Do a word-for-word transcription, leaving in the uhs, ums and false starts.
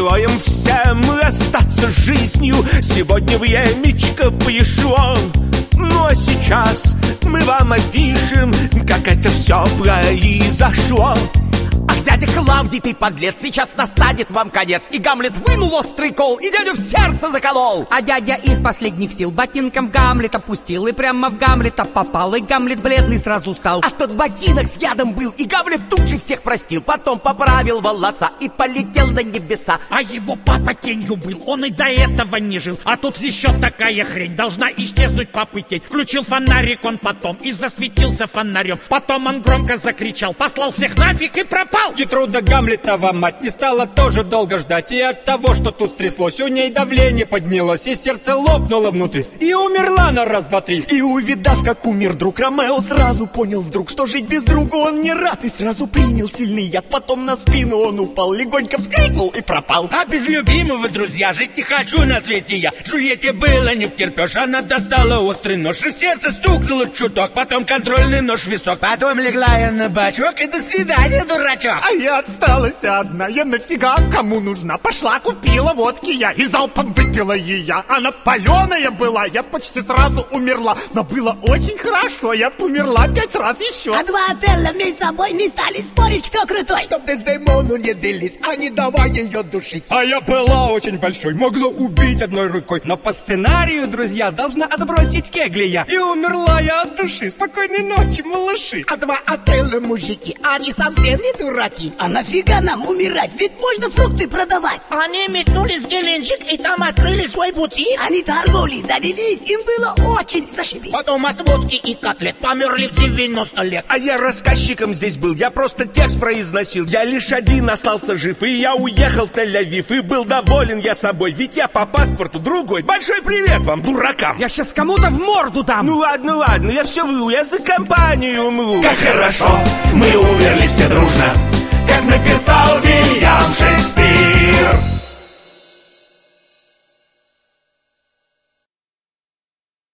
Желаем всем расстаться с жизнью. Сегодня времечко пришло. Ну а сейчас мы вам опишем, как это все произошло. Ах, дядя Клавдий, ты подлец, сейчас настанет вам конец. И Гамлет вынул острый кол, и дядю в сердце заколол. А дядя из последних сил ботинком в Гамлета пустил, и прямо в Гамлета попал, и Гамлет бледный сразу стал. А тот ботинок с ядом был, и Гамлет тут же всех простил. Потом поправил волоса и полетел на небеса. А его папа тенью был, он и до этого не жил. А тут еще такая хрень должна исчезнуть по пути. Включил фонарик он потом и засветился фонарем. Потом он громко закричал, послал всех нафиг и пропал. Гертруда Гамлетова мать не стала тоже долго ждать. И от того, что тут стряслось, у ней давление поднялось, и сердце лопнуло внутри, и умерла на раз, два, три. И увидав, как умер друг, Ромео сразу понял вдруг, что жить без друга он не рад, и сразу принял сильный яд. Потом на спину он упал, легонько вскрикнул и пропал. А без любимого, друзья, жить не хочу на свете я. Жульете было не втерпешь, она достала острый нож, и в сердце стукнуло чуток. Потом контрольный нож в висок. Потом легла я на бачок, и до свидания, дурачок. А я осталась одна, я нафига кому нужна? Пошла купила водки я, и залпом выпила ее. Она паленая была, я почти сразу умерла. Но было очень хорошо, я померла пять раз еще. А два Отелло между собой не стали спорить, кто крутой. Чтоб Дездемону не делить, а не давай ее душить. А я была очень большой, могла убить одной рукой. Но по сценарию, друзья, должна отбросить кегли я. И умерла я от души. Спокойной ночи, малыши. А два Отелло мужики, они совсем не дураки. А нафига нам умирать? Ведь можно фрукты продавать. Они метнулись в Геленджик и там открыли свой бутик. Они торговли завелись, им было очень зашибись. Потом от водки и котлет померли в девяносто лет. А я рассказчиком здесь был, я просто текст произносил. Я лишь один остался жив, и я уехал в Тель-Авив. И был доволен я собой, ведь я по паспорту другой. Большой привет вам, дуракам. Я сейчас кому-то в морду дам. Ну ладно, ладно, я все вру, я за компанию умру. Как хорошо, мы умерли все дружно, как написал Вильям Шекспир.